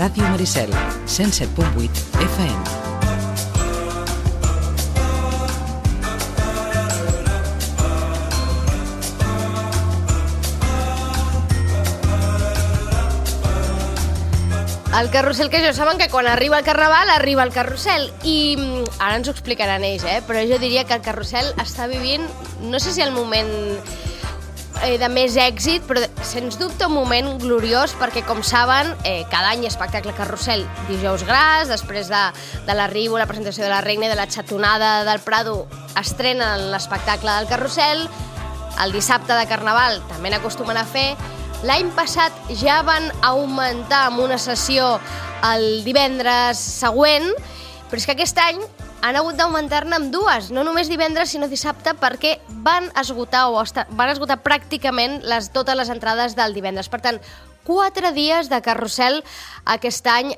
Ràdio Maricel, 107.8 FM. El carrusel, que jo saben que quan arriba el Carnaval, arriba el carrusel. I ara ens ho explicaran ells, però jo diria que el carrusel està vivint, no sé si el moment de més èxit, però sens dubte un moment gloriós, perquè, com saben, cada any espectacle carrusel. Dijous Gras, després de l'arribo, la presentació de la Reina i de la xatonada del Prado, estrenen l'espectacle del carrusel. El dissabte de Carnaval també n'acostumen a fer. L'any passat ja van augmentar amb una sessió el divendres següent, però és que aquest any han hagut d'augmentar-ne amb dues, no només divendres sinó dissabte, perquè van esgotar pràcticament totes les entrades del divendres. Per tant, 4 dies de carrusel aquest any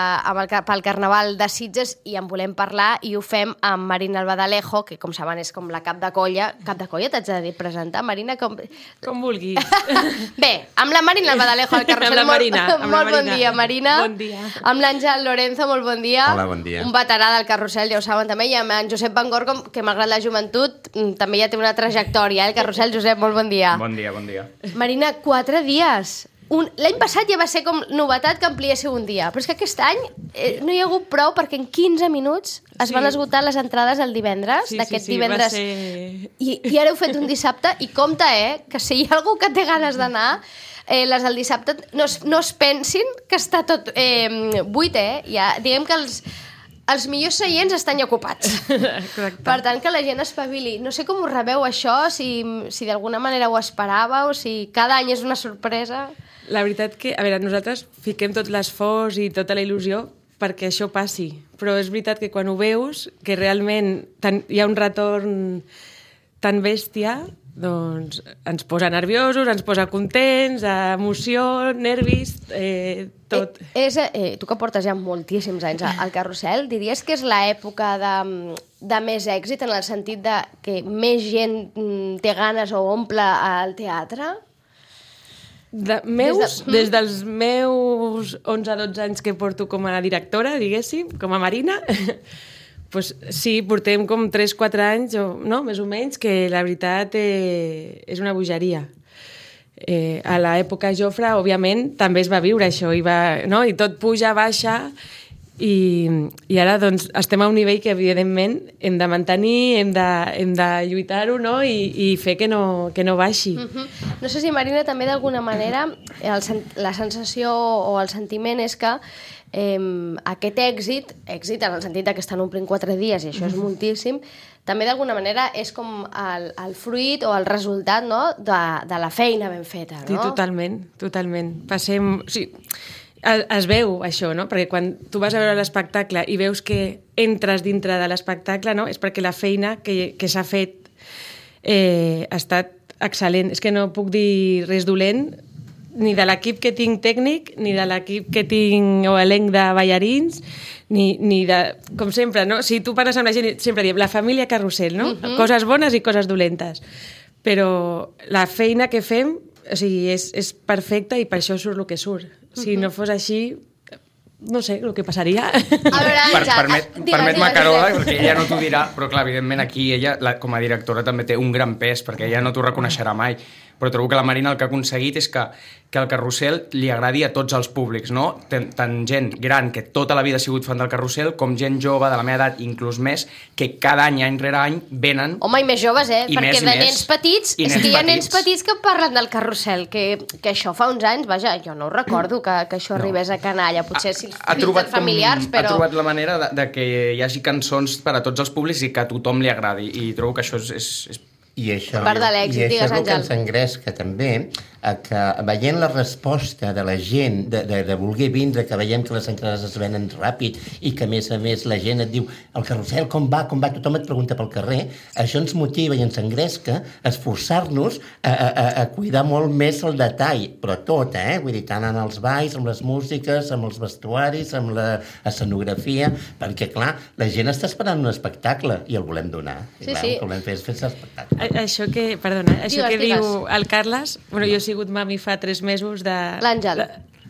pel Carnaval de Sitges, i en volem parlar, i ho fem amb Marina Albadalejo, que, com saben, és com la cap de colla. Cap de colla t'haig de presentar, Marina? Com vulguis. Bé, amb la Marina Albadalejo al carrusel. Amb la Marina. Molt bon dia, Marina. Bon dia. Amb l'Àngel Lorenzo, molt bon dia. Hola, bon dia. Un veterà del carrusel, ja ho saben també, i amb en Josep Van Gorg, que malgrat la joventut també ja té una trajectòria, el carrusel. Josep, molt bon dia. Bon dia, bon dia. Marina, 4 dies. L'any passat ja va ser com novetat que ampliéssiu un dia, però és que aquest any no hi ha hagut prou, perquè en 15 minuts es van esgotar les entrades el divendres, d'aquest divendres. Va ser... I ara heu fet un dissabte, i compte, que si hi ha algú que té ganes d'anar, les del dissabte no es pensin que està tot buit, ja, diguem que els millors seients estan ja ocupats. Correcte. Per tant, que la gent espavili. No sé com ho rebeu, això, si d'alguna manera ho esperàveu, si cada any és una sorpresa. La veritat que, a veure, nosaltres fiquem tot l'esforç i tota la il·lusió perquè això passi, però és veritat que quan ho veus, que realment hi ha un retorn tan bèstia, doncs ens posa nerviosos, ens posa contents, emoció, nervis, tot. Tu que portes ja moltíssims anys al carrusel, diries que és l'època de més èxit, en el sentit de que més gent té ganes o omple el teatre? Des dels meus 11-12 anys que porto com a directora, diguéssim, com a Marina, pues sí, portem com 3-4 anys, no, més o menys, que la veritat és una bogeria. A l'època Jofre, òbviament, també es va viure això, i tot puja, baixa, i ara doncs estem a un nivell que evidentment hem de mantenir, hem de lluitar-ho, no? I fer que no baixi. No sé si, Marina, també d'alguna manera la sensació o el sentiment és que aquest èxit en el sentit que estan omplint 4 dies, i això és moltíssim, també d'alguna manera és com el fruit o el resultat, no? de la feina ben feta, no? Sí, totalment. Passem... Sí, es veu això, no? Perquè quan tu vas a veure l'espectacle i veus que entres dintre de l'espectacle, no? És perquè la feina que s'ha fet ha estat excel·lent. És que no puc dir res dolent, ni de l'equip que tinc tècnic, ni de l'equip que tinc o elenc de ballarins, ni de... Com sempre, no? Si tu parles amb la gent, sempre diem la família carrusel, no? Coses bones i coses dolentes. Però la feina que fem, o sigui, és perfecta, i per això surt el que surt. Si no fos així, no sé el que passaria. A veure, Permet-me, Carola, perquè ella no t'ho dirà, però clar, evidentment aquí ella, com a directora, també té un gran pes, perquè ella no t'ho reconeixerà mai. Però trobo que la Marina el que ha aconseguit és que el carrusel li agradi a tots els públics, no? Tant gent gran, que tota la vida ha sigut fan del carrusel, com gent jove, de la meva edat, inclús més, que cada any rere any, venen... Home, i més joves, I perquè més, de nens petits, és que hi ha nens petits que parlen del carrusel, que això fa uns anys, vaja, jo no ho recordo que això arribés a canalla, potser si els familiars, però... Ha trobat la manera de que hi hagi cançons per a tots els públics i que a tothom li agradi, i trobo que això és I això, part de l'èxit, és el que Àngel. ens engresca també, que veient la resposta de la gent de voler vindre, que veiem que les entrades es venen ràpid i que a més la gent et diu el carrusel com va, tothom et pregunta pel carrer, això ens motiva i ens engresca a esforçar-nos a cuidar molt més el detall, però tot, vull dir, tant en els balls, amb les músiques, amb els vestuaris, amb l'escenografia, perquè clar, la gent està esperant un espectacle i el volem donar. I clar, el que volem fer és fer l'espectacle. Això que diu el Carles, bueno, jo he sigut mami fa 3 mesos de... L'Àngel.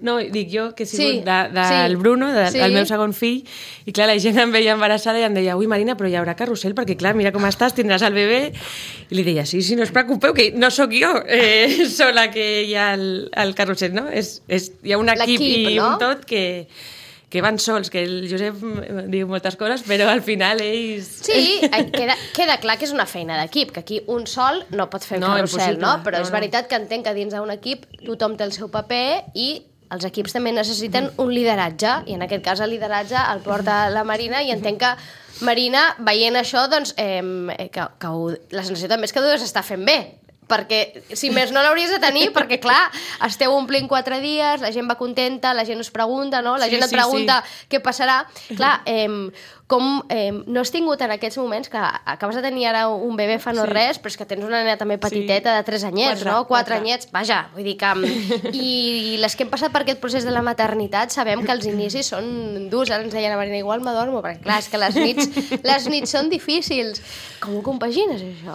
No, dic jo, que he sigut Sí, del sí. Bruno, Sí. del meu segon fill, i clar, la gent em veia embarassada i em deia, ui, Marina, però hi haurà carrusel, perquè clar, mira com estàs, tindràs el bebè. I li deia, sí, no us preocupeu, que no sóc jo sola que hi ha el carrusel, no? Hi ha un equip i no? un tot que van sols, que el Josep diu moltes coses, però al final ells... Sí, queda clar que és una feina d'equip, que aquí un sol no pot fer el No, carrusel, impossible. no? Però No, és no. veritat que entenc que dins d'un equip tothom té el seu paper i els equips també necessiten un lideratge, i en aquest cas el lideratge el porta la Marina, i entenc que Marina, veient això, doncs, la sensació també és que ho deus estar fent bé, perquè si més no l'hauries de tenir, perquè clar, esteu omplint 4 dies, la gent va contenta, la gent us pregunta, no? La gent et pregunta què passarà. Clar, no has tingut en aquests moments, que acabes de tenir ara un bebè fa no res, però és que tens una nena també petiteta de 3 anyets, no? 4 anyets, vaja, vull dir que... I les que hem passat per aquest procés de la maternitat sabem que els inicis són durs, ara ens deia la Marina, igual m'adormo, perquè clar, és que les nits són difícils. Com ho compagines, això?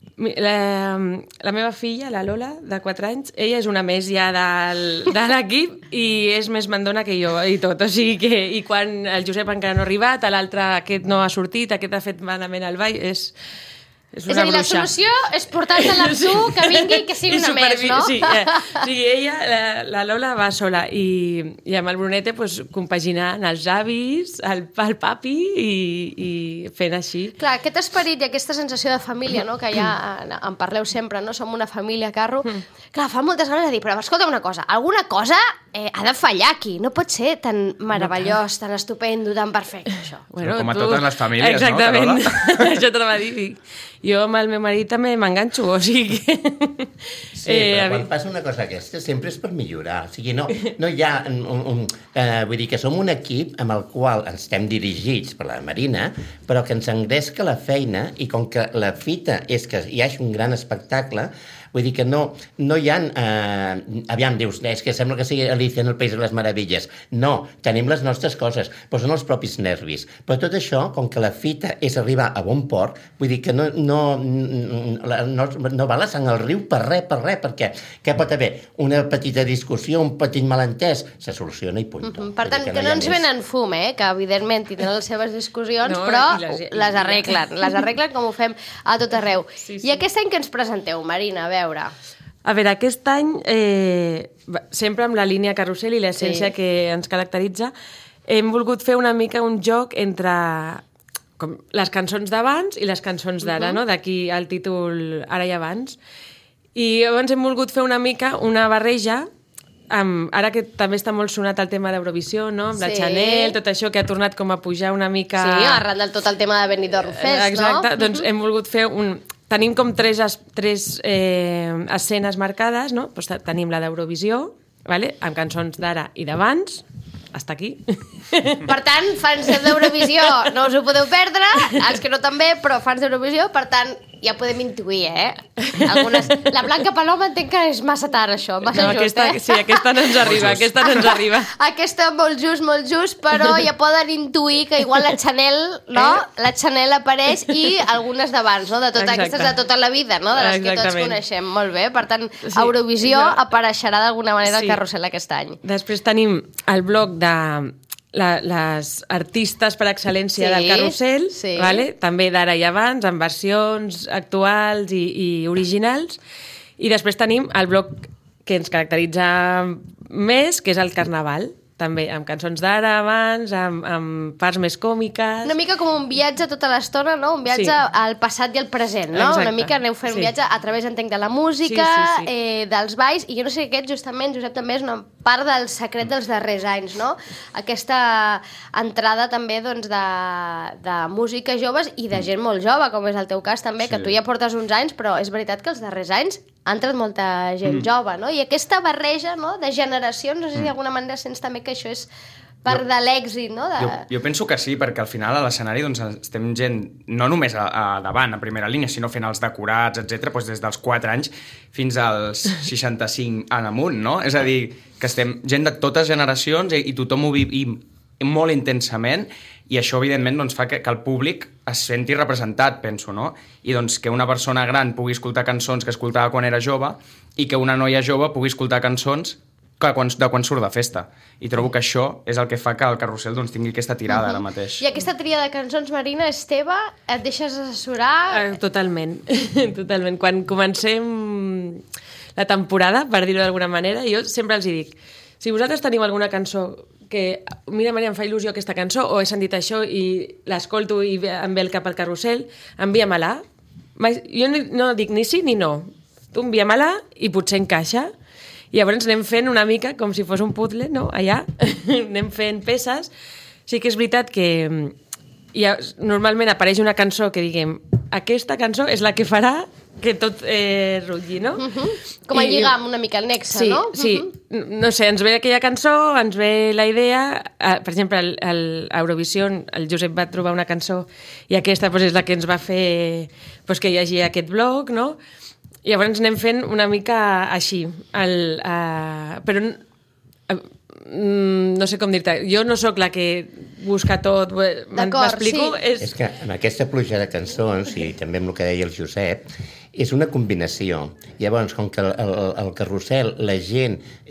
La meva filla, la Lola, de 4 anys, ella és una més ja de l'equip i és més mandona que jo i tot. O sigui que, i quan el Josep encara no ha arribat, l'altre aquest no ha sortit, aquest ha fet malament al ball, és una a dir, la bruixa. solució és portar-te-la tu, que vingui i que sigui una més, no? Sí, o sigui, ella, la Lola va sola i amb el Brunete pues, compaginant els avis, el papi i fent així. Clar, aquest esperit i aquesta sensació de família, no?, que ja en parleu sempre, no? Som una família, Carro. Clar, fa moltes ganes de dir, però escolta una cosa, alguna cosa ha de fallar aquí, no pot ser tan meravellós, tan estupendo, tan perfecte, això. Bueno, com a totes les famílies, exactament. no, Carola? Això t'ho va dir. Jo amb el meu marit també m'enganxo, o sigui que... Sí, però quan passa una cosa aquesta sempre és per millorar. O sigui, no hi ha... vull dir que som un equip amb el qual ens estem dirigits per la Marina, però que ens engresca la feina i com que la fita és que hi hagi un gran espectacle, vull dir que no hi ha... aviam, dius, és que sembla que sigui Alicia en el País de les Meravilles. No, tenim les nostres coses, però són els propis nervis. Però tot això, com que la fita és arribar a bon port, vull dir que no va la sang al riu per res, perquè què pot haver? Una petita discussió, un petit malentès, se soluciona i punt. Per tant, que no ens venen fum, que evidentment tindran les seves discussions, No, però les arreglen com ho fem a tot arreu. Sí. I aquest any que ens presenteu, Marina, a veure... A veure, aquest any, sempre amb la línia carrusel i l'essència que ens caracteritza, hem volgut fer una mica un joc entre com les cançons d'abans i les cançons d'ara, no? D'aquí el títol Ara i abans. I llavors hem volgut fer una mica una barreja, ara que també està molt sonat el tema d'Eurovisió, no? Amb la Chanel, tot això que ha tornat com a pujar una mica... Sí, arran del tot el tema de Benidorm Fest, no? Exacte, doncs hem volgut fer Tenim com tres escenes marcades, no? Doncs tenim la d'Eurovisió, vale? Amb cançons d'ara i d'abans, hasta aquí. Per tant, fans d'Eurovisió no us ho podeu perdre, els que no també, però fans d'Eurovisió, per tant, ja podem intuir, La Blanca Paloma entenc que és massa tard, això, massa just, Sí, aquesta no ens arriba, Aquesta molt just, però ja poden intuir que igual la Chanel, no? La Chanel apareix i algunes d'abans, no? Aquestes de tota la vida, no? De les que tots coneixem, molt bé. Per tant, Eurovisió apareixerà d'alguna manera al carrusel aquest any. Després tenim el bloc de les artistes per excel·lència del carrusel, vale? També d'ara i abans, amb versions actuals i originals. I després tenim el bloc que ens caracteritza més, que és el Carnaval, també amb cançons d'ara, abans, amb parts més còmiques... Una mica com un viatge tota l'estona, no? Un viatge al passat i al present, no? Exacte. Una mica aneu fent un viatge a través, entenc, de la música, dels balls, i jo no sé aquest, justament, Josep, també és una part del secret dels darrers anys, no? Aquesta entrada també, doncs, de música joves i de gent molt jove, com és el teu cas també, que tu ja portes uns anys, però és veritat que els darrers anys ha entrat molta gent jove, no? I aquesta barreja, no?, de generacions, no sé si d'alguna manera sents també que això és part de l'èxit, no? Jo penso que sí, perquè al final a l'escenari doncs, estem gent, no només a davant, a primera línia, sinó fent els decorats, etc., doncs des dels 4 anys fins als 65 en amunt, no? És a dir, que estem gent de totes generacions i tothom ho viu molt intensament, i això, evidentment, doncs, fa que el públic es senti representat, penso, no? I doncs que una persona gran pugui escoltar cançons que escoltava quan era jove i que una noia jove pugui escoltar cançons de quan surt de festa. I trobo que això és el que fa que el carrusel doncs, tingui aquesta tirada ara mateix. I aquesta tria de cançons, Marina, és teva? Et deixes assessorar? Totalment, totalment. Quan comencem la temporada, per dir-ho d'alguna manera, jo sempre els dic, si vosaltres teniu alguna cançó que, mira, Maria, em fa il·lusió aquesta cançó, o he sentit això i l'escolto i em ve el cap al carrusel, envia-me-la. Jo no dic ni sí ni no. Tu envia-me-la i potser encaixa. I llavors anem fent una mica com si fos un puzzle, no? Allà anem fent peces. Sí que és veritat que normalment apareix una cançó que diguem aquesta cançó és la que farà que tot rutlli, no? Com a lligam una mica el nexe, sí, no? Sí, no sé, ens ve aquella cançó, ens ve la idea, per exemple, a Eurovision el Josep va trobar una cançó i aquesta és la que ens va fer que hi hagi aquest blog, no? I llavors anem fent una mica així, però no sé com dir-te, jo no sóc la que busca tot, m'explico? Sí. És que amb aquesta pluja de cançons, i també amb el que deia el Josep, és una combinació. Llavors, com que el carrusel, la gent,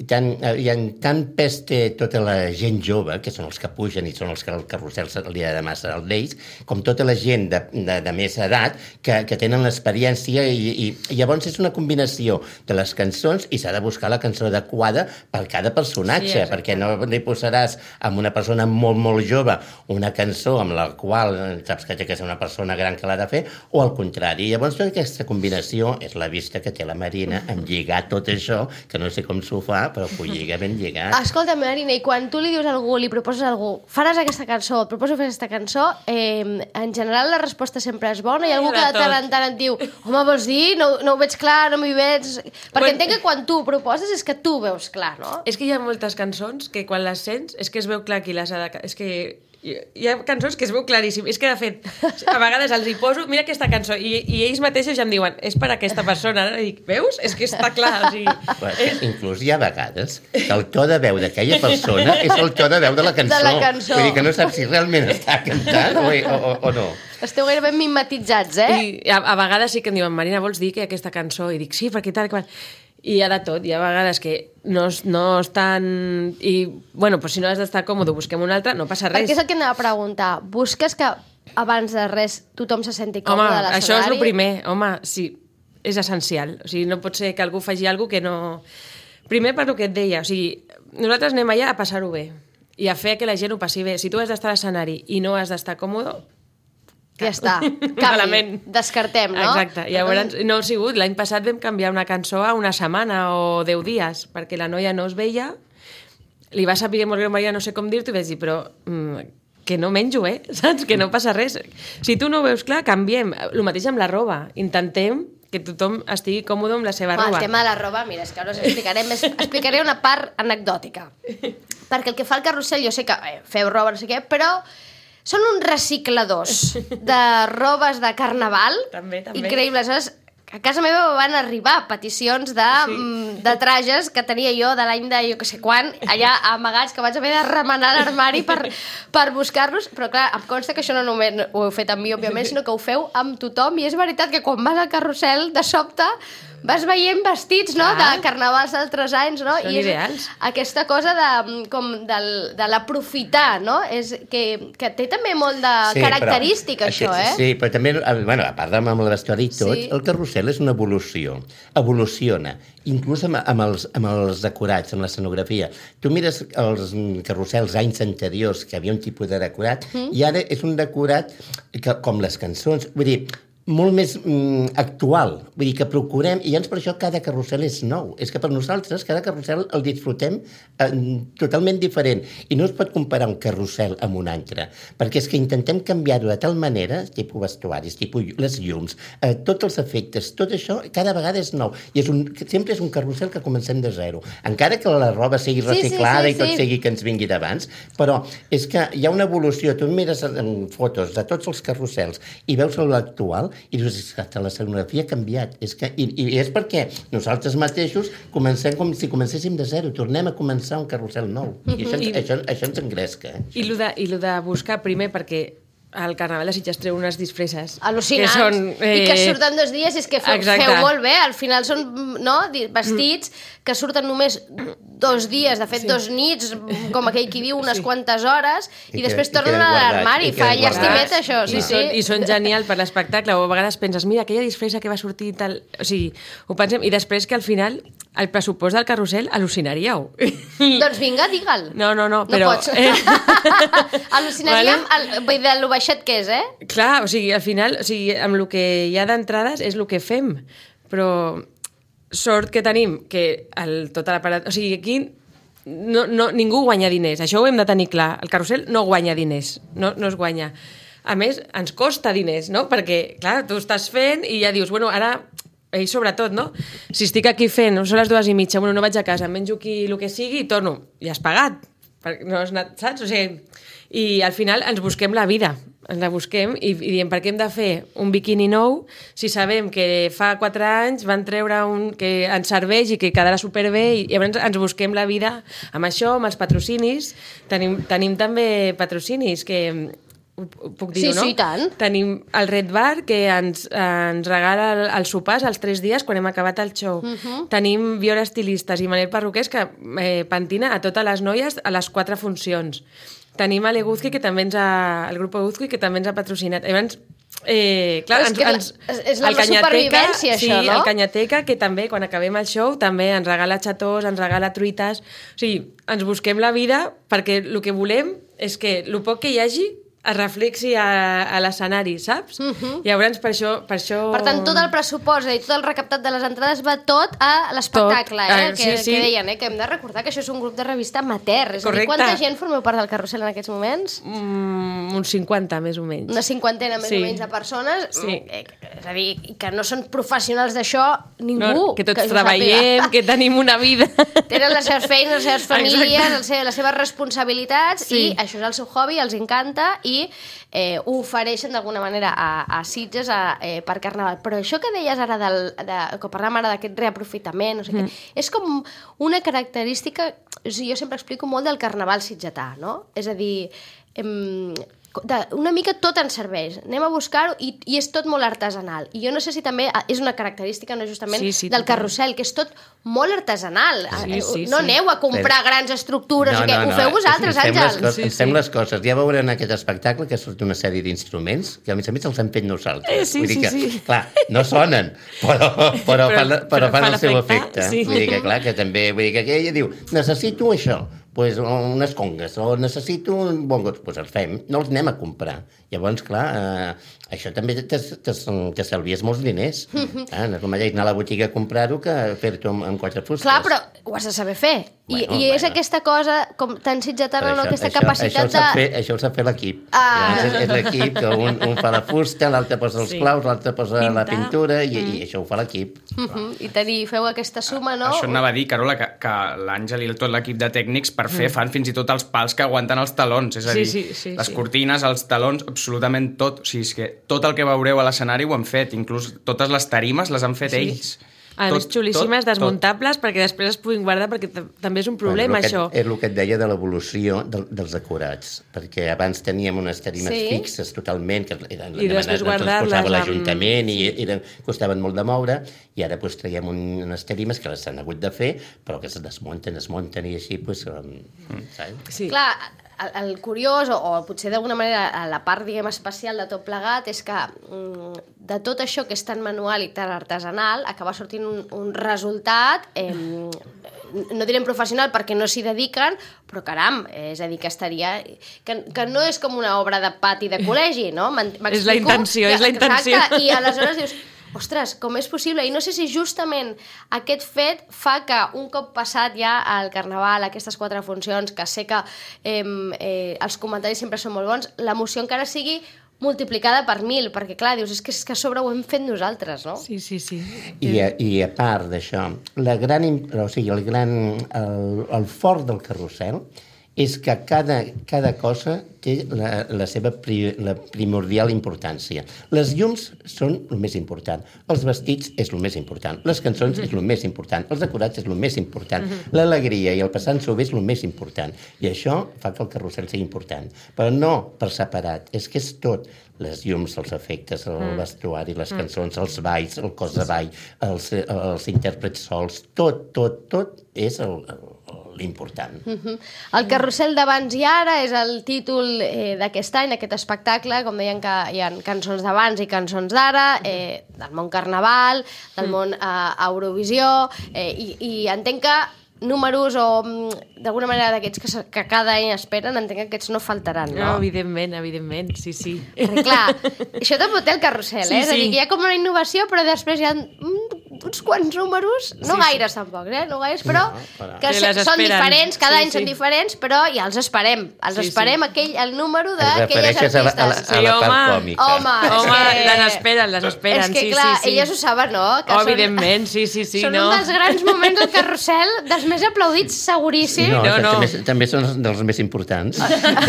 tant pes té tota la gent jove, que són els que pugen i són els que el carrusel se li ha de massa al d'ells, com tota la gent de més edat que tenen l'experiència i llavors és una combinació de les cançons i s'ha de buscar la cançó adequada per cada personatge, sí, perquè no li posaràs amb una persona molt, molt jove una cançó amb la qual saps que té que ser una persona gran que l'ha de fer, o al contrari. Llavors tota aquesta combinació és la vista que té la Marina en lligar tot això, que no sé com s'ho fa, però ho lliga ben lligat. Escolta, Marina, i quan tu li dius a algú, li proposes a algú, faràs aquesta cançó, et proposo fer aquesta cançó, en general la resposta sempre és bona, i algú que de tant en tant et diu, home, vols dir? No ho veig clar, no m'hi veig... Perquè entenc que quan tu ho proposes és que tu ho veus clar, no? És que hi ha moltes cançons que quan les sents és que es veu clar qui les ha de... És que hi ha cançons que es veu claríssim. És que, de fet, a vegades els hi poso, mira aquesta cançó, i ells mateixos ja em diuen, és per aquesta persona. I dic, veus? És que està clar. O sigui, inclús hi ha vegades que el to de veu d'aquella persona és el to de veu de la cançó. De la cançó. Vull dir que no saps si realment està cantant o no. Esteu gairebé mimetitzats, I a vegades sí que em diuen, Marina, vols dir que aquesta cançó? I dic, sí, perquè tal, quan... I hi ha de tot, hi ha vegades que no estan... I, bueno, pues si no has d'estar còmode, busquem una altra, no passa res. Perquè és el que anava a preguntar. Busques que abans de res tothom se senti còmode a l'escenari? Això és el primer. Home, sí, és essencial. O sigui, no pot ser que algú faci alguna que no... Primer per el que et deia, o sigui, nosaltres anem allà a passar-ho bé i a fer que la gent ho passi bé. Si tu has d'estar a l'escenari i no has d'estar còmode... Ja està, canvi, descartem, no? Exacte, llavors no ha sigut. L'any passat vam canviar una cançó a una setmana o 10 dies, perquè la noia no es veia, li va saber molt greu, Maria, no sé com dir-t'ho, i vaig dir, però que no menjo, saps? Que no passa res. Si tu no ho veus clar, canviem. El mateix amb la roba. Intentem que tothom estigui còmode amb la seva roba. El tema de la roba, mira, és que ara us explicaré una part anecdòtica. Perquè el que fa el carrusel, jo sé que feu roba, no sé què, però... Són uns recicladors de robes de carnaval. També. Increïbles. A casa meva van arribar peticions de trajes que tenia jo de l'any de jo que sé quan, allà amagats, que vaig haver de remenar l'armari per buscar-los. Però clar, em consta que això no només ho heu fet amb mi, òbviament, sinó que ho feu amb tothom. I és veritat que quan vas al carrusel, de sobte... vas veient vestits, no?, de carnavals d'altres anys, no? Són ideals. Aquesta cosa de l'aprofitar, no? És que té també molt de característica, això, Sí, però també, bueno, a part amb el vestuari i tot, el carrusel és una evolució. Evoluciona. Inclús amb els decorats, amb l'escenografia. Tu mires els carrusels anys anteriors, que havia un tipus de decorat, i ara és un decorat que, com les cançons, vull dir, molt més actual. Vull dir que procurem, i llavors per això cada carrusel és nou. És que per nosaltres cada carrusel el disfrutem totalment diferent. I no es pot comparar un carrusel amb un altre, perquè és que intentem canviar-ho de tal manera, tipus vestuaris, tipus les llums, tots els efectes, tot això cada vegada és nou. I sempre és un carrusel que comencem de zero. Encara que la roba sigui reciclada i tot sigui que ens vingui d'abans, però és que hi ha una evolució. Tu mires fotos de tots els carrusels i veus l'actual i dius que l'escenografia ha canviat. I és perquè nosaltres mateixos comencem com si comencéssim de zero, tornem a començar un carrusel nou. I això ens engresca. I el de buscar primer, perquè al Carnaval de Sitges treu unes disfresses. Al·lucinants. I que surten 2 dies, és que feu molt bé. Al final són vestits que surten només 2 dies, de fet 2 nits, com aquell qui viu unes quantes hores, i després tornen a l'armari. Fa llastimet, això. I són genial per l'espectacle. O a vegades penses, mira, aquella disfressa que va sortir i tal... O sigui, ho pensem. I després que al final el pressupost del carrusel al·lucinaríeu. Doncs vinga, digue'l. No, però... No pots. Al·lucinaríem de lo baixet que és, Clar, o sigui, al final, amb el que hi ha d'entrades és el que fem. Però sort que tenim que tota l'aparat... O sigui, aquí ningú guanya diners. Això ho hem de tenir clar. El carrusel no guanya diners. No es guanya. A més, ens costa diners, no? Perquè, clar, tu estàs fent i ja dius, bueno, ara... I sobretot, no? Si estic aquí fent, són les 2:30, bueno, no vaig a casa, menjo aquí el que sigui i torno. I has pagat. No has anat, saps? O sigui, i al final ens busquem la vida. Ens la busquem i diem per què hem de fer un biquini nou si sabem que fa 4 anys van treure un que ens serveix i que quedarà superbé i llavors ens busquem la vida amb això, amb els patrocinis. Tenim també patrocinis que... Ho puc dir, no? Sí, i tant. Tenim el Red Bar, que ens regala els sopars els 3 dies quan hem acabat el show. Tenim Viola Estilistes i Manel Perruquers, que pentina a totes les noies a les 4 funcions. Tenim a l'Eguzki, que també el grup Eguzki, que també ens ha patrocinat. Llavors, clar, és la supervivència, això, no? El Canyateca, que també, quan acabem el show, també ens regala xatós, ens regala truites. O sigui, ens busquem la vida perquè el que volem és que el poc que hi hagi es reflexi a l'escenari, saps? Llavors, per això... Per tant, tot el pressupost i tot el recaptat de les entrades va tot a l'espectacle, que deien, que hem de recordar que això és un grup de revista amateur. És a dir, quanta gent formeu part del carrusel en aquests moments? Uns 50, més o menys. Una 50 més o menys de persones. És a dir, que no són professionals d'això ningú. Que tots treballem, que tenim una vida. Tenen les seves feines, les seves famílies, les seves responsabilitats, i això és el seu hobby, els encanta, i ho ofereixen d'alguna manera a Sitges per Carnaval. Però això que deies ara, que parlàvem ara d'aquest reaprofitament, no sé què, és com una característica, o sigui, jo sempre explico molt del Carnaval sitgetà, no? És a dir, una mica tot ens serveix. Anem a buscar-ho i és tot molt artesanal. I jo no sé si també és una característica, no justament, del carrusel, que és tot molt artesanal. No aneu a comprar grans estructures, ho feu vosaltres, Àngels. Ens fem les coses. Ja veureu en aquest espectacle que surt una sèrie d'instruments que a més els hem fet nosaltres. Vull dir que, clar, no sonen, però fan el seu efecte. Vull dir que, clar, que també, vull dir que ella diu, necessito això, pues unes congues, o necessito un bongos, pues els fem, no els anem a comprar. Llavors, clar, això també t'estalvies molts diners. No és el mateix anar a la botiga a comprar-ho que fer-ho amb 4 fustes. Clar, però ho has de saber fer. I és aquesta cosa, com tan sitgetana, aquesta capacitat de... Això ho sap fer l'equip. És l'equip que un fa la fusta, l'altre posa els claus, l'altre posa la pintura, i això ho fa l'equip. I feu aquesta suma, no? Això anava a dir, Carola, que l'Àngel i tot l'equip de tècnics per fer fan fins i tot els pals que aguanten els talons, és a dir, les cortines, els talons, absolutament tot. O sigui, és que tot el que veureu a l'escenari ho han fet, inclús totes les tarimes les han fet ells. A més, xulíssimes, desmuntables, perquè després es puguin guardar, perquè també és un problema, això. És el que et deia de l'evolució dels decorats, perquè abans teníem unes tarimes fixes totalment, que i després guardar-les l'Ajuntament i costaven molt de moure, i ara traiem unes tarimes que les han hagut de fer, però que es desmunten, i així, saps? Clar, el curiós, o potser d'alguna manera la part, diguem, especial de tot plegat, és que de tot això que és tan manual i tan artesanal, acaba sortint un resultat, no direm professional perquè no s'hi dediquen, però caram, és a dir, que estaria... Que no és com una obra de pati de col·legi, no? És la intenció, és la intenció. Exacte, i aleshores dius... Ostres, com és possible? I no sé si justament aquest fet fa que un cop passat ja al Carnaval, aquestes 4 funcions, que sé que els comentaris sempre són molt bons, l'emoció encara sigui multiplicada per 1000, perquè clar, dius, és que a sobre ho hem fet nosaltres, no? Sí. I a part d'això, el fort del carrusel és que cada cosa té la seva la primordial importància. Les llums són el més important, els vestits és el més important, les cançons és el més important, els decorats és el més important, l'alegria i el passant-s'ho bé és el més important. I això fa que el carrusel sigui important. Però no per separat, és que és tot. Les llums, els efectes, el vestuari, les cançons, els balls, el cos de ball, els intèrprets sols, tot és l'important. El carrusel d'abans i ara és el títol d'aquest any, d'aquest espectacle. Com deien que hi ha cançons d'abans i cançons d'ara, del món carnaval, del món Eurovisió, i entenc que números o d'alguna manera d'aquests que cada any esperen, entenc que aquests no faltaran, no? No, evidentment, sí. Perquè clar, això també té el carrusel, Sí, és a dir, sí. que hi ha com una innovació, però després hi ha uns quants números, no gaires tampoc, no gaires, però que Que les són esperen. diferents, cada Sí, any són sí. diferents, però ja els esperem. Els Sí, esperem, el número d'aquelles Refereixes a artistes. la part home. còmica. Home, és que... les esperen, És que, sí, clar, sí. elles ho saben, no? Que Oh, evidentment, sí, són no. un dels grans moments del carrusel, dels més aplaudits, seguríssim. No. També són dels més importants.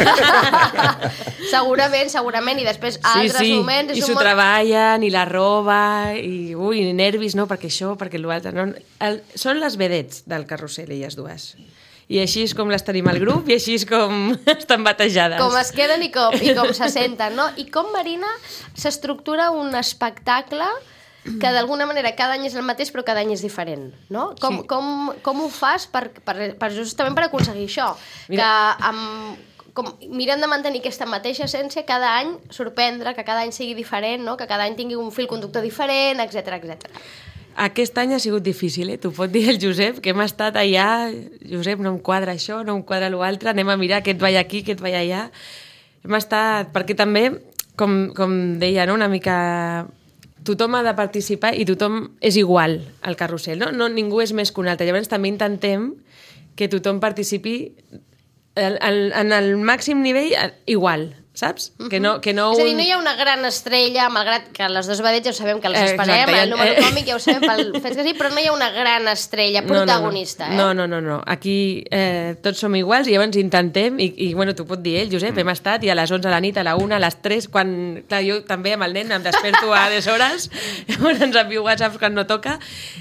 Segurament, i després altres moments... I s'ho treballen, i la roba, i nervis, no? Perquè l'altre... No? Són les vedets del carrusel, elles dues. I així és com les tenim al grup, i així és com estan batejades. Com es queden i com se senten, no? I com, Marina, s'estructura un espectacle que d'alguna manera cada any és el mateix però cada any és diferent, no? Com ho fas justament per aconseguir això? Que mirem de mantenir aquesta mateixa essència cada any, sorprendre, que cada any sigui diferent, no? Que cada any tingui un fil conductor diferent, etc. Aquest any ha sigut difícil, T'ho pot dir el Josep, que hem estat allà, Josep, no em quadra això, no em quadra l'altre, anem a mirar què et vaig aquí, què et vaig allà. Hem estat... Perquè també, com deia, no? Una mica... Tothom ha de participar i tothom és igual al carrusel, no? Ningú és més que un altre. Llavors també intentem que tothom participi en el màxim nivell igual, saps? Que no És a dir, no hi ha una gran estrella, malgrat que les dos vedets ja ho sabem que les esperem, Exacte, el número còmic ja ho sabem pel fet que sí, però no hi ha una gran estrella protagonista. No. Aquí tots som iguals i llavors intentem, i bueno, t'ho pot dir ell, Josep, hem estat i a les 11 de la nit, a la 1, a les 3, quan... Clar, jo també amb el nen em desperto a deshores, llavors ens envio whatsapps quan no toca,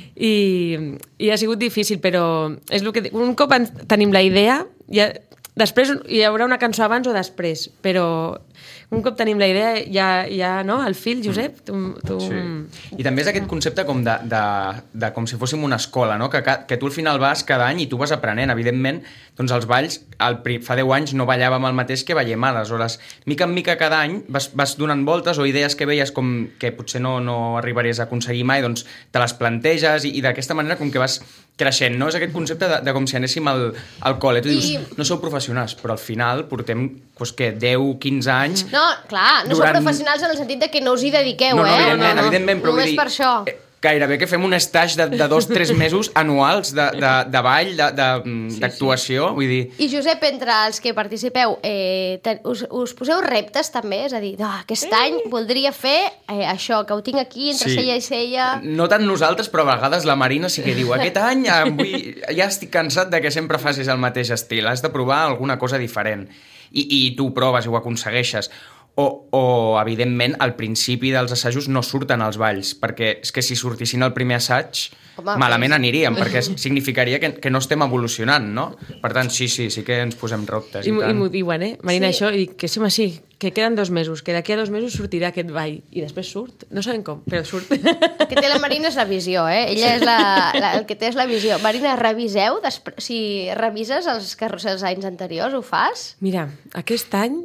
i ha sigut difícil, però és el que... Un cop tenim la idea, després hi haurà una cançó abans o després, però un cop tenim la idea ja no? El fil, Josep, tu... Sí. I també és aquest concepte com de com si fóssim una escola, no? Que tu al final vas cada any i tu vas aprenent. Evidentment, doncs els balls, fa 10 anys no ballàvem el mateix que ballem ara. Aleshores, mica en mica cada any vas donant voltes o idees que veies com que potser no arribaries a aconseguir mai, doncs te les planteges i d'aquesta manera com que vas creixent, no? És aquest concepte de com si anéssim al col·le. Tu dius, no sou professionals, però al final portem, doncs què, 10, 15 anys... No, clar, no sou professionals en el sentit de que no us hi dediqueu, evidentment, però només per això. Gairebé que fem un stage de 2-3 mesos anuals de ball, d'actuació, vull dir... I Josep, entre els que participeu, us poseu reptes també? És a dir, aquest any voldria fer això, que ho tinc aquí entre cella i cella... No tant nosaltres, però a vegades la Marina sí que diu aquest any ja estic cansat de que sempre facis el mateix estil, has de provar alguna cosa diferent. I tu ho proves i ho aconsegueixes. O, evidentment, al principi dels assajos no surten els balls, perquè és que si sortissin al primer assaig, malament aniríem, perquè significaria que no estem evolucionant, no? Per tant, sí que ens posem reptes. I m'ho diuen, Marina, això, i que sí, que queden 2 mesos, que d'aquí a 2 mesos sortirà aquest ball, i després surt. No sabem com, però surt. El que té la Marina és la visió, Ella és el que té és la visió. Marina, reviseu? Si revises els carrusels anys anteriors, ho fas? Mira, aquest any...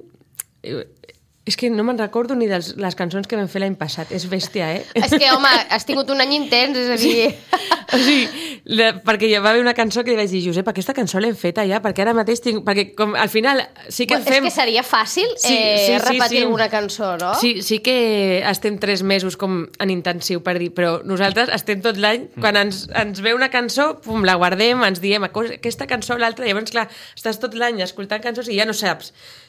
És que no me'n recordo ni de les cançons que vam fer l'any passat. És bèstia, És que, home, has tingut un any intens, és a dir... O sigui, perquè hi va haver una cançó que li vaig dir, Josep, aquesta cançó l'hem feta ja, perquè ara mateix tinc... Perquè com, al final sí que fem... És que seria fàcil repetir una cançó, no? Sí que estem 3 mesos com en intensiu per dir, però nosaltres estem tot l'any, quan ens ve una cançó, pum, la guardem, ens diem aquesta cançó o l'altra, llavors, clar, estàs tot l'any escoltant cançons i ja no saps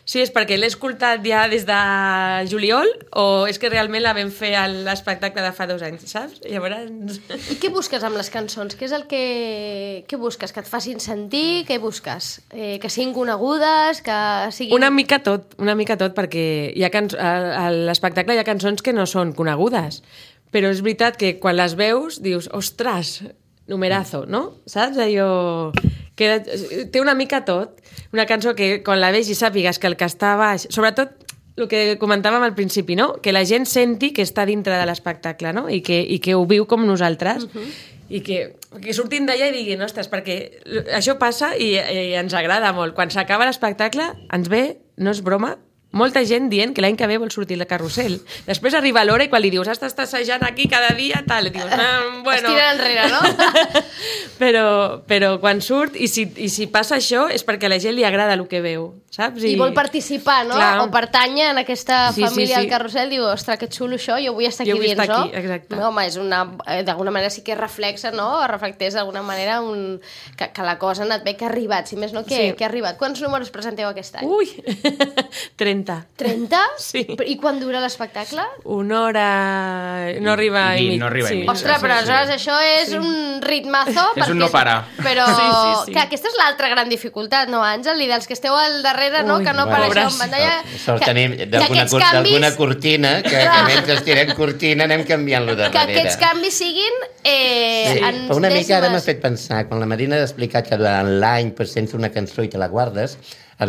Sí, és perquè l'he escoltat ja des de juliol o és que realment la vam fer a l'espectacle de fa 2 anys, saps? Llavors... I què busques amb les cançons? Què és el que... Què busques? Que et facin sentir? Què busques? Que siguin conegudes? Que siguin... Una mica tot, perquè hi ha a l'espectacle hi ha cançons que no són conegudes, però és veritat que quan les veus dius, ostres, numerazo, no? Saps? Allò... Que té una mica tot. Una cançó que quan la vegis sàpigues que el que està baix... Sobretot el que comentàvem al principi, no? Que la gent senti que està dintre de l'espectacle, no? I que ho viu com nosaltres. I que surtin d'allà i diguin, ostres, perquè això passa i ens agrada molt. Quan s'acaba l'espectacle ens ve, no és broma, molta gent dient que l'any que ve vol sortir el carrusel. Després arriba l'hora i quan li dius estàs assajant aquí cada dia, tal, i dius, bueno... Es tiren enrere, no? però quan surt, i si passa això, és perquè a la gent li agrada el que veu, saps? I vol participar, no? Clar. O pertànyer en aquesta família sí. del carrusel, diu, ostres, que xulo això, jo vull estar aquí dins, estar no? aquí, exacte. No, home, és d'alguna manera sí que reflexa, no? O reflecteix d'alguna manera que la cosa ha anat bé, que ha arribat, si més no, que ha arribat. Quants números presenteu aquest any? Ui, 30. 30? Sí. I quan dura l'espectacle? 1 hora... No arriba a mig. No arriba a mig. Ostres, però aleshores això és un ritmazo. És un no parar. Però Sí. que aquesta és l'altra gran dificultat, no, Àngel? I dels que esteu al darrere, no? Ui, Que no bueno, apareixeu en pantalla. Sort tenim d'alguna cortina, que mentre estirem cortina anem canviant-lo Que darrere. aquests canvis siguin en Però una mica ara m'ha dècimes. fet pensar, quan la Marina ha explicat que durant l'any pues, tens una cançó i te la guardes, en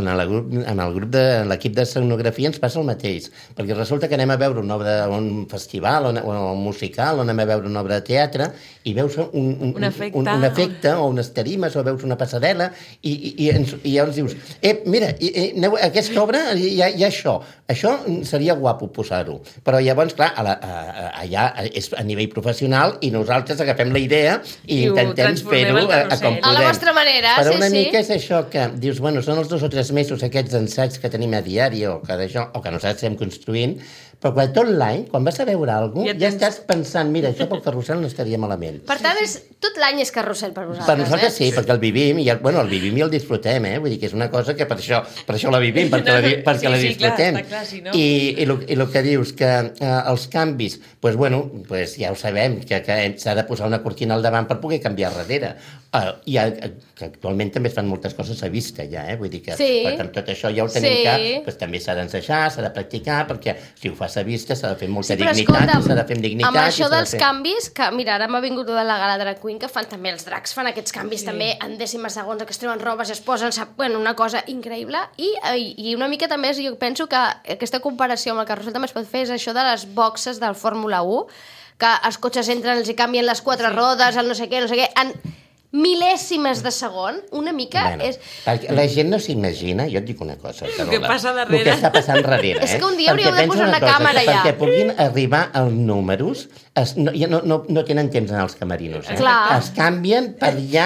l'equip d'escenografia ens passa el mateix, perquè resulta que anem a veure una obra, un festival o un musical, o anem a veure una obra de teatre i veus un efecte o unes tarimes o veus una passarel·la i llavors dius, mira, aneu, aquesta obra hi ha això seria guapo posar-ho, però llavors clar, allà és a nivell professional i nosaltres agafem la idea i intentem fer-ho com podem. A la vostra manera, però una sí. mica és això que dius, bueno, són els 2 o 3 mesos aquests ensaigs que tenim a diari o que nosaltres estem construint, però quan tot l'any, quan vas a veure alguna cosa, ja estàs pensant, mira, això pel carrusel no estaria malament. Per tant, tot l'any és carrusel per vosaltres, Per nosaltres sí, perquè el vivim, i el vivim i el disfrutem, vull dir que és una cosa que per això la vivim, perquè la disfrutem. Clar, sí, no? I el que dius, que els canvis, doncs ja ho sabem, que s'ha de posar una cortina al davant per poder canviar darrere. Que actualment també es fan moltes coses a vista, ja, vull dir que per tant tot això ja ho tenim que també s'ha d'ensejar, s'ha de practicar, perquè si ho fas a vista s'ha de fer molta dignitat, s'ha de fer amb dignitat. Amb això dels canvis, que mira, ara m'ha vingut de la gala Drag Queen, que fan també els dracs, fan aquests canvis també en dècimes segons, que es treuen robes, es posen, una cosa increïble, i una mica també jo penso que aquesta comparació amb el carrusel també es pot fer, és això de les boxes del Fórmula 1, que els cotxes entren, els hi canvien les 4 rodes, el no sé què, en mil·lèsimes de segon, una mica és... La gent no s'imagina, jo et dic una cosa, Carola, el que passa darrere. El que està passant darrere. És que un dia hauríeu de posar una càmera ja. Perquè puguin arribar als números, no tenen temps en els camerinos. Clar. Es canvien per allà,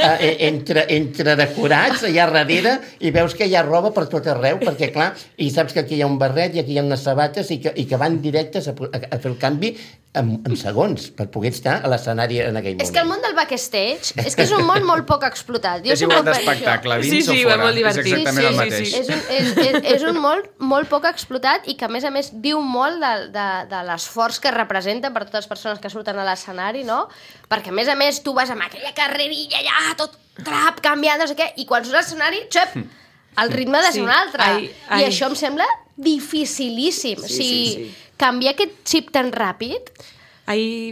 entre decorats, allà darrere, i veus que hi ha roba per tot arreu, perquè clar, i saps que aquí hi ha un barret i aquí hi ha unes sabates i que van directes a fer el canvi en segons, per poder estar a l'escenari en aquell moment. És que el món del backstage és que és un món molt poc explotat. És igual d'espectacle, dins o fora. Molt divertit. És exactament el mateix. És un món molt poc explotat i que, a més, diu molt de l'esforç que representa per totes les persones que surten a l'escenari, no? Perquè, a més, tu vas amb aquella carrerilla allà, tot trap, canviant, no sé què, i quan surts a l'escenari, xep, el ritme de ser un altre. I això em sembla dificilíssim. O sigui, canviar aquest xip tan ràpid... Ahir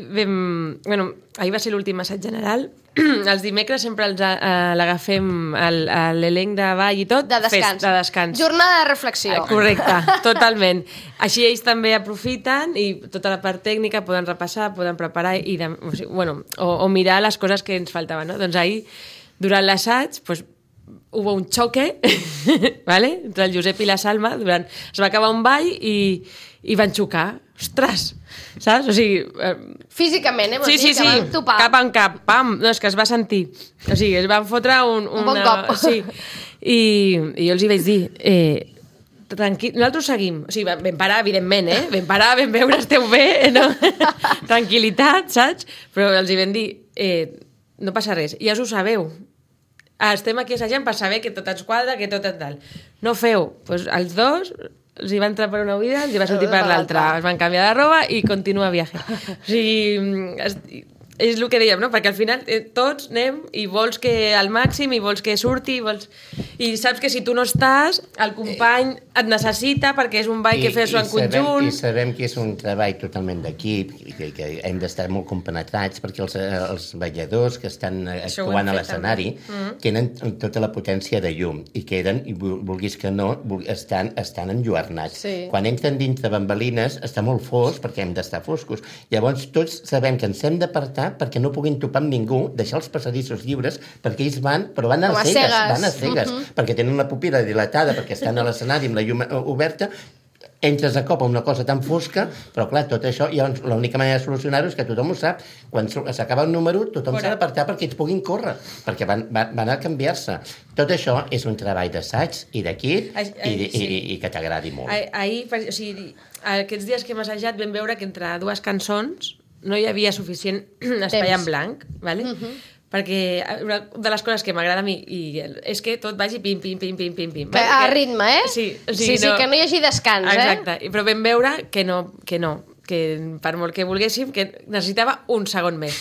va ser l'últim assaig general. Els dimecres sempre l'agafem l'elenc de ball i tot. De descans. Jornada de reflexió. Correcte, totalment. Així ells també aprofiten i tota la part tècnica poden repassar, poden preparar o mirar les coses que ens faltaven. No? Doncs ahir, durant l'assaig, hubo un xoque ¿vale? Entre el Josep i la Salma. Es va acabar un ball i van xocar. Ostres! Saps? O sigui... Físicament, vols dir? Que van topar. Cap en cap, pam! No, és que es va sentir. O sigui, es van fotre un bon cop. Sí. I jo els hi vaig dir... nosaltres seguim. O sigui, vam parar, evidentment, Vam parar, vam veure, esteu bé, no? Tranquil·litat, saps? Però els hi vam dir... no passa res, ja us ho sabeu. estem aquí assajant per saber que tot ens quadra, que tot és tal. No feu, doncs els dos els hi va entrar per una oïda, els hi va sortir per l'altra, es van canviar de roba i continua viatge. O sigui, és el que dèiem, no? Perquè al final tots anem i vols que al màxim i vols que surti i saps que si tu no estàs el company et necessita perquè és un ball que fes-ho en conjunt. I sabem que és un treball totalment d'equip i que hem d'estar molt compenetrats perquè els balladors que estan actuant a l'escenari tenen tota la potència de llum i queden, i vulguis que no, estan enlluernats. Quan entren dintre bambalines està molt fosc perquè hem d'estar foscos. Llavors tots sabem que ens hem d'apartar perquè no puguin topar amb ningú, deixar els passadissos lliures, perquè ells van a cegues, perquè tenen la pupil·la dilatada, perquè estan a l'escenari amb la llum oberta, entres a cop a una cosa tan fosca, però clar, tot això, l'única manera de solucionar-ho és que tothom ho sap. Quan s'acaba el número, tothom s'ha d'apartar perquè ells puguin córrer, perquè van a canviar-se. Tot això és un treball d'assaig i d'equip i que t'agradi molt. Aquests dies que hem assajat vam veure que entre dues cançons no hi havia suficient espai en blanc, ¿vale? Perquè una de les coses que m'agrada a mi és que tot vagi pim, pim, pim, pim, pim, pim. A ritme, eh? Sí, que no hi hagi descans, Exacte, però vam veure que per molt que volguéssim, que necessitava un segon més.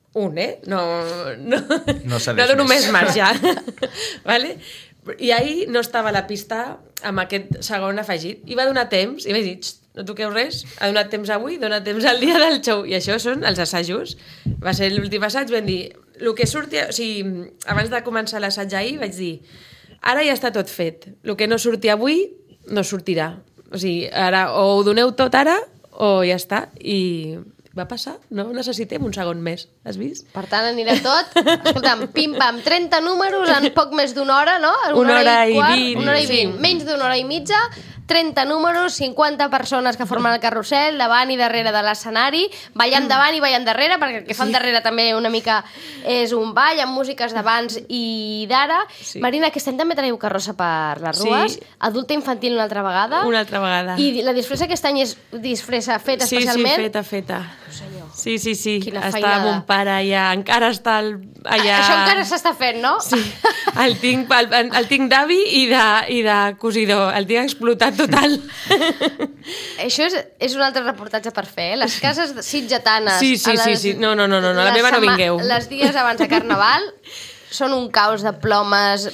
No dono més marge. Vale? I ahir no estava la pista amb aquest segon afegit. I va donar temps, i vaig dir, no toqueu res, ha donat temps avui, dona temps al dia del show. I això són els assajos. Va ser l'últim assaig, vam dir, el que surti... O sigui, abans de començar l'assaig ahir, vaig dir, ara ja està tot fet. El que no surti avui, no sortirà. O sigui, ara o ho doneu tot ara, o ja està. I va passar, no necessitem un segon més. Has vist? Per tant, anirà tot. Escolta'm, pim-pam, 30 números en poc més d'una hora, no? Una hora i 20. Una hora i 20. Menys d'una hora i mitja, 30 números, 50 persones que formen el carrusel, davant i darrere de l'escenari, ballant davant i ballant darrere, perquè el que fan darrere també una mica és un ball, amb músiques d'abans i d'ara. Marina, aquest any també teniu carrossa per les rues, adulta infantil una altra vegada. Una altra vegada. I la disfressa aquest any és disfressa feta especialment? Sí, feta. Senyor. Sí. Quina està feinada. amb un pare allà, encara està allà... Això encara s'està fent, no? Sí, el tinc d'avi i de cosidor, el tinc explotat total. Això és un altre reportatge per fer, Les cases sitgetanes. Sí. No, la meva no vingueu. Les dies abans de Carnaval són un caos de plomes,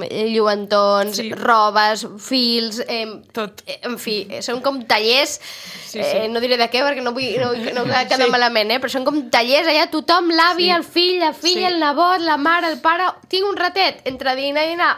lluentons, robes, fils... tot. En fi, són com tallers, no diré de què perquè no vull quedar malament, però són com tallers allà, tothom, l'avi, el fill, la filla, el nebot, la mare, el pare... Tinc un ratet entre dinar i dinar,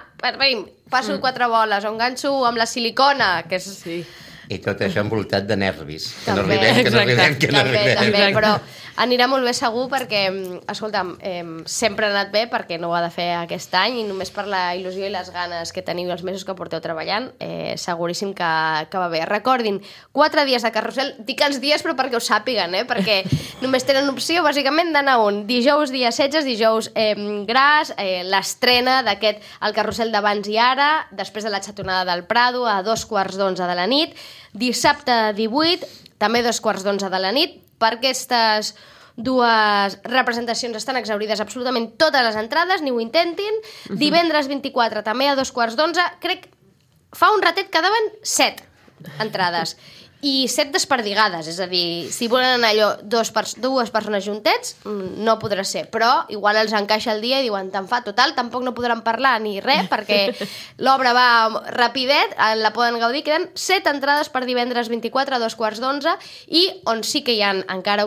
passo 4 boles, o enganxo amb la silicona, que és... Sí. I tot això envoltat de nervis. Que no També. arribem. També, però anirà molt bé segur perquè, escolta'm, sempre ha anat bé perquè no ho ha de fer aquest any i només per la il·lusió i les ganes que teniu els mesos que porteu treballant, seguríssim que va bé. Recordin, 4 dies de carrusel, dic els dies però perquè ho sàpiguen, perquè només tenen opció bàsicament d'anar un dijous dia 16, dijous gras, l'estrena d'aquest El carrusel d'abans i ara, després de la xatonada del Prado a 2:15 de la nit, dissabte 18, també 2:15 de la nit. Per aquestes dues representacions estan exaurides absolutament totes les entrades, ni ho intentin. Divendres 24, també a 2:15. Crec fa un ratet quedaven 7 entrades. I 7 desperdigades, és a dir, si volen anar allò dues persones juntets, no podrà ser, però igual els encaixa el dia i diuen, te'n fa, total, tampoc no podran parlar ni res, perquè l'obra va rapidet, la poden gaudir, queden 7 entrades per divendres 24 a 2:15, i on sí que hi ha encara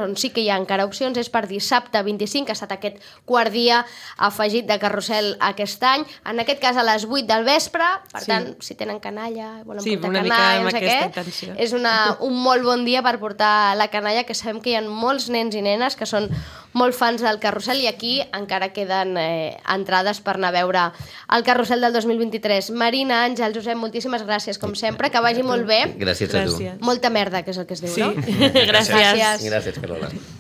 opcions, és per dissabte 25, que ha estat aquest quart dia afegit de carrusel aquest any, en aquest cas a les 8 del vespre, per tant, si tenen canalla, volen portar canalla, no sé què, és un molt bon dia per portar la canalla, que sabem que hi ha molts nens i nenes que són molt fans del carrusel i aquí encara queden entrades per anar a veure el carrusel del 2023. Marina, Àngel, Josep, moltíssimes gràcies, com sempre, que vagi molt bé. Gràcies a tu. Molta merda, que és el que es diu, no? Gràcies. Gràcies, Carola.